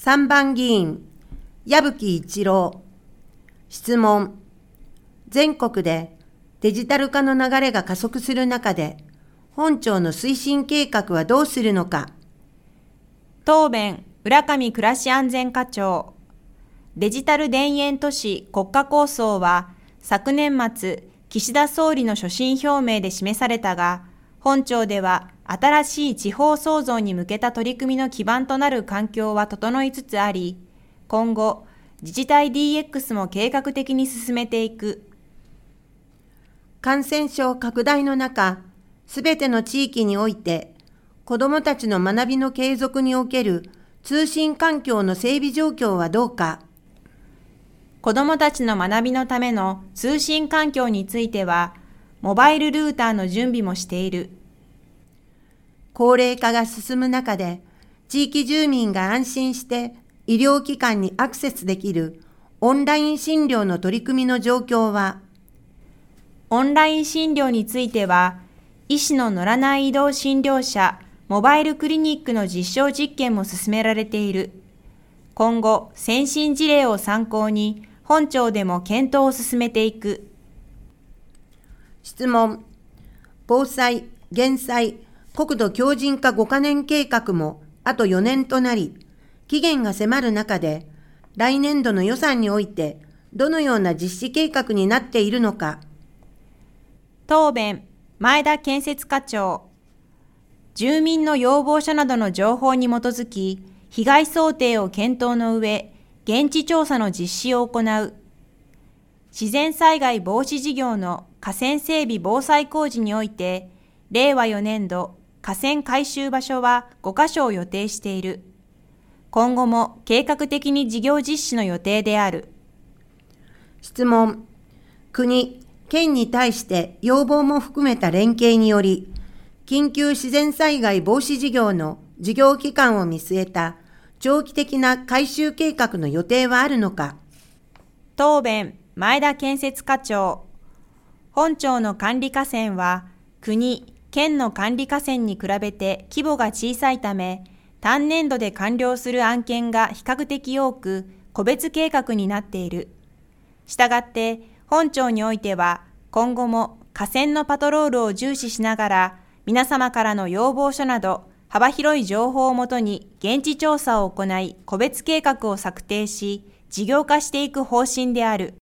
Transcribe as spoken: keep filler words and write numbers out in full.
さんばん議員、矢吹一郎。質問。全国でデジタル化の流れが加速する中で、本庁の推進計画はどうするのか。 答弁、浦上暮らし安全課長。デジタル田園都市国家構想は、昨年末、岸田総理の所信表明で示されたが、本庁では新しい地方創造に向けた取り組みの基盤となる環境は整いつつあり、今後、自治体 ディーエックス も計画的に進めていく。 感染症拡大の中、すべての地域において、子どもたちの学びの継続における通信環境の整備状況はどうか。 子どもたちの学びのための通信環境については、モバイルルーターの準備もしている。 高齢化が進む中で、地域住民が安心して医療機関にアクセスできるオンライン診療の取り組みの状況は。 オンライン診療については、医師の乗らない移動診療車、モバイルクリニックの実証実験も進められている。今後、先進事例を参考に、本庁でも検討を進めていく。 質問。防災・減災、国土強靭化ごかねん計画もあとよねんとなり、期限が迫る中で、来年度の予算において、どのような実施計画になっているのか。 答弁、前田建設課長。住民の要望書などの情報に基づき、被害想定を検討の上、現地調査の実施を行う。自然災害防止事業の河川整備防災工事において、れいわよねんど、河川改修場所はごかしょを予定している。今後も計画的に事業実施の予定である。 質問。国、県に対して要望も含めた連携により、緊急自然災害防止事業の事業期間を見据えた長期的な改修計画の予定はあるのか。 答弁、前田建設課長。本庁の管理河川は、国、県の管理河川に比べて規模が小さいため、単年度で完了する案件が比較的多く、個別計画になっている。したがって、本庁においては、今後も河川のパトロールを重視しながら、皆様からの要望書など、幅広い情報をもとに現地調査を行い、個別計画を策定し、事業化していく方針である。